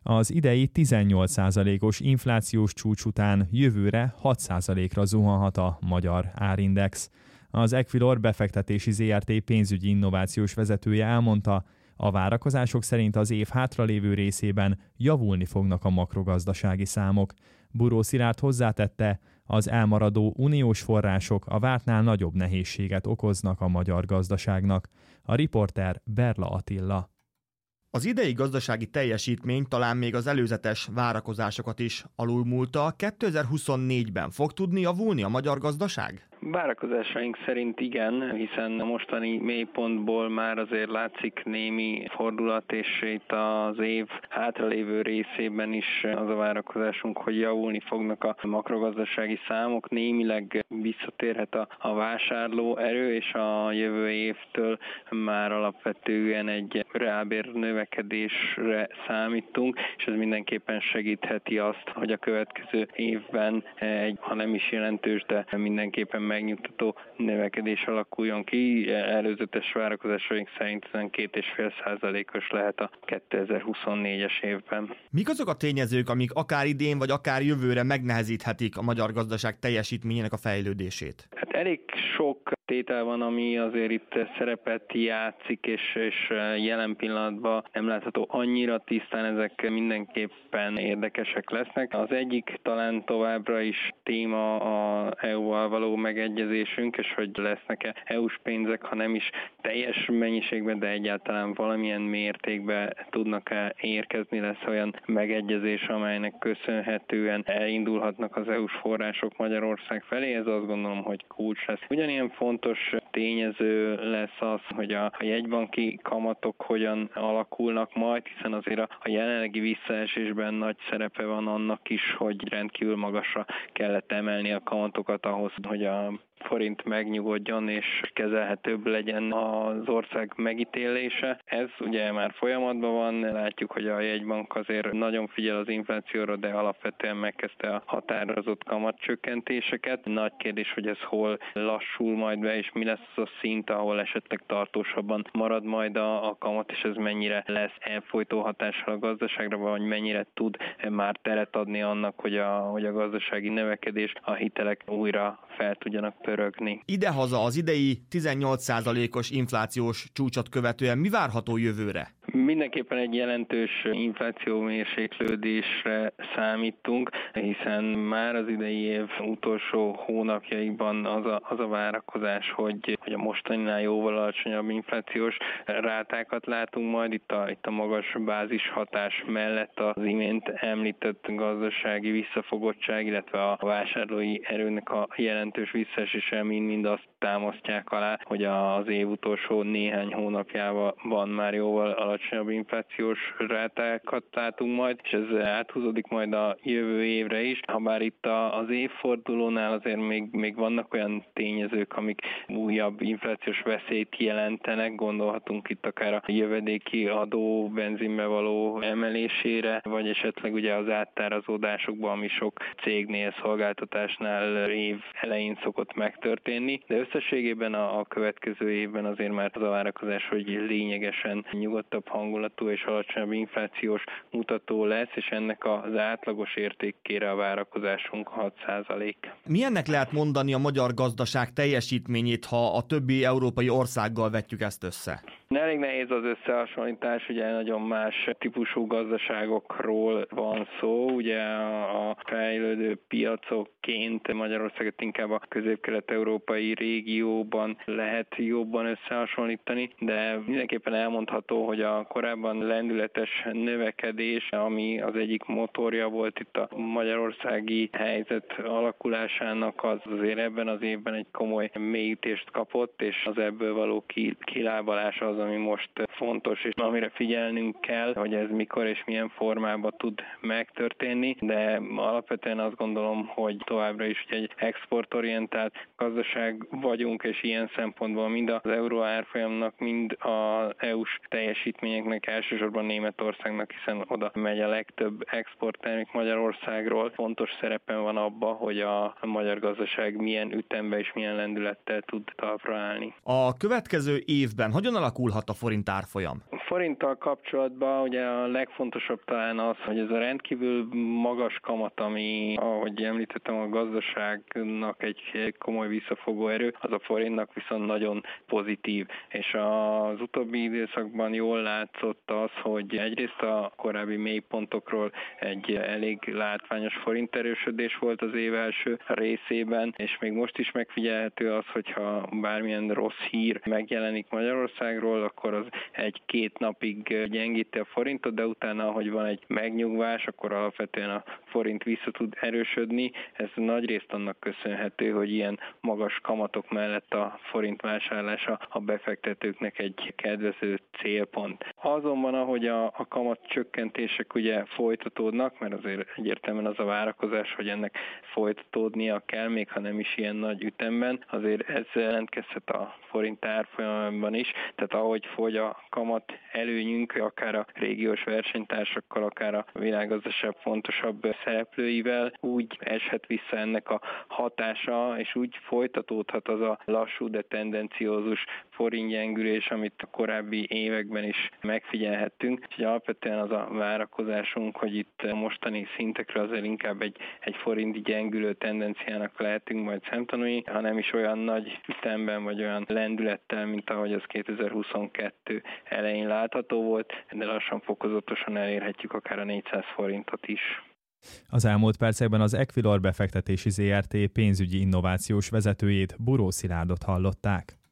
Az idei 18%-os inflációs csúcs után jövőre 6%-ra zuhanhat a magyar árindex. Az Equilor befektetési ZRT pénzügyi innovációs vezetője elmondta, a várakozások szerint az év hátralévő részében javulni fognak a makrogazdasági számok. Buró Szilárd hozzátette, az elmaradó uniós források a vártnál nagyobb nehézséget okoznak a magyar gazdaságnak. A riporter Berla Attila. Az idei gazdasági teljesítmény talán még az előzetes várakozásokat is alulmúlta. 2024-ben fog tudni javulni a magyar gazdaság? Várakozásaink szerint igen, hiszen a mostani mélypontból már azért látszik némi fordulat, és itt az év hátralévő részében is az a várakozásunk, hogy javulni fognak a makrogazdasági számok, némileg visszatérhet a vásárló erő, és a jövő évtől már alapvetően egy reálbér növekedésre számítunk, és ez mindenképpen segítheti azt, hogy a következő évben ha nem is jelentős, de mindenképpen megnyugtató növekedés alakuljon ki. Előzetes várakozásaink szerint 12,5%-os lehet a 2024-es évben. Mik azok a tényezők, amik akár idén vagy akár jövőre megnehezíthetik a magyar gazdaság teljesítményének a fejlődését? Hát elég sok tétel van, ami azért itt szerepet játszik, és jelen pillanatban nem látható annyira tisztán, ezek mindenképpen érdekesek lesznek. Az egyik talán továbbra is téma a EU-val való megegyezésünk, és hogy lesznek-e EU-s pénzek, ha nem is teljes mennyiségben, de egyáltalán valamilyen mértékben tudnak-e érkezni, lesz olyan megegyezés, amelynek köszönhetően elindulhatnak az EU-s források Magyarország felé, ez azt gondolom, hogy kulcs lesz. Ugyanilyen fontos tényező lesz az, hogy a jegybanki kamatok hogyan alakulnak majd, hiszen azért a jelenlegi visszaesésben nagy szerepe van annak is, hogy rendkívül magasra kellett emelni a kamatokat ahhoz, hogy a forint megnyugodjon és kezelhetőbb legyen az ország megítélése. Ez ugye már folyamatban van, látjuk, hogy a jegybank azért nagyon figyel az inflációra, de alapvetően megkezdte a határozott kamatcsökkentéseket. Nagy kérdés, hogy ez hol lassul majd be, és mi lesz az a szint, ahol esetleg tartósabban marad majd a kamat, és ez mennyire lesz elfojtó hatással a gazdaságra, vagy mennyire tud már teret adni annak, hogy a gazdasági növekedés, a hitelek újra fel tudjanak pörögni. Idehaza az idei 18%-os inflációs csúcsot követően mi várható jövőre? Mindenképpen egy jelentős inflációmérséklődésre számítunk, hiszen már az idei év utolsó hónapjaiban az a várakozás, hogy a mostaninál jóval alacsonyabb inflációs rátákat látunk majd itt a magas bázis hatás mellett az imént említett gazdasági visszafogottság, illetve a vásárlói erőnek a jelentős visszaesése mind azt támasztják alá, hogy az év utolsó néhány hónapjában már jóval alacsonyabb inflációs rátákat látunk majd, és ez áthúzódik majd a jövő évre is. Habár itt az évfordulónál azért még vannak olyan tényezők, amik újabb inflációs veszélyt jelentenek, gondolhatunk itt akár a jövedéki adó benzinbe való emelésére, vagy esetleg ugye az áttárazódásokban, ami sok cégnél, szolgáltatásnál év elején szokott megtörténni, de összességében a következő évben azért már az a várakozás, hogy lényegesen nyugodtabb hangulatú és alacsonyabb inflációs mutató lesz, és ennek az átlagos értékére a várakozásunk 6%. Milyennek lehet mondani a magyar gazdaság teljesítményét, ha a többi európai országgal vetjük ezt össze? Elég nehéz az összehasonlítás, ugye nagyon más típusú gazdaságokról van szó, ugye a fejlődő piacokként Magyarországot inkább a közép-kelet-európai régióban lehet jobban összehasonlítani, de mindenképpen elmondható, hogy a korábban lendületes növekedés, ami az egyik motorja volt itt a magyarországi helyzet alakulásának, az azért ebben az évben egy komoly mélyítést kapott, és az ebből való kilábalás az, ami most fontos, és amire figyelnünk kell, hogy ez mikor és milyen formában tud megtörténni, de alapvetően azt gondolom, hogy továbbra is egy exportorientált gazdaság vagyunk, és ilyen szempontból mind az euró árfolyamnak, mind az EU-s teljesítményeknek, elsősorban Németországnak, hiszen oda megy a legtöbb exporttermék Magyarországról. Fontos szerepen van abban, hogy a magyar gazdaság milyen ütemben és milyen lendülettel tud talpra állni. A következő évben hogyan alakulhat a forint árfolyam? forinttal kapcsolatban ugye a legfontosabb talán az, hogy ez a rendkívül magas kamat, ami, ahogy említettem, a gazdaságnak egy komoly visszafogó erő, az a forintnak viszont nagyon pozitív. És az utóbbi időszakban jól látszott az, hogy egyrészt a korábbi mélypontokról egy elég látványos forinterősödés volt az év első részében, és még most is megfigyelhető az, hogyha bármilyen rossz hír megjelenik Magyarországról, akkor az egy-két napig gyengíti a forintot, de utána, ahogy van egy megnyugvás, akkor alapvetően a forint vissza tud erősödni. Ez nagyrészt annak köszönhető, hogy ilyen magas kamatok mellett a forint vásárlása a befektetőknek egy kedvező célpont. Azonban, ahogy a kamat csökkentések ugye folytatódnak, mert azért egyértelműen az a várakozás, hogy ennek folytatódnia kell, még ha nem is ilyen nagy ütemben, azért ez jelentkezhet a forint árfolyamában is, tehát ahogy fogy a kamat előnyünk, akár a régiós versenytársakkal, akár a világgazdaság fontosabb szereplőivel, úgy eshet vissza ennek a hatása, és úgy folytatódhat az a lassú, de tendenciózus forintgyengülés, amit a korábbi években is megfigyelhettünk. Úgyhogy alapvetően az a várakozásunk, hogy itt a mostani szintekre azért inkább egy forint gyengülő tendenciának lehetünk majd szemtanúi, ha nem is olyan nagy ütemben, vagy olyan lendülettel, mint ahogy az 2022 elején látható volt, de lassan fokozatosan elérhetjük akár a 400 forintot is. Az elmúlt percekben az Equilor befektetési ZRT pénzügyi innovációs vezetőjét, Buró Szilárdot hallották.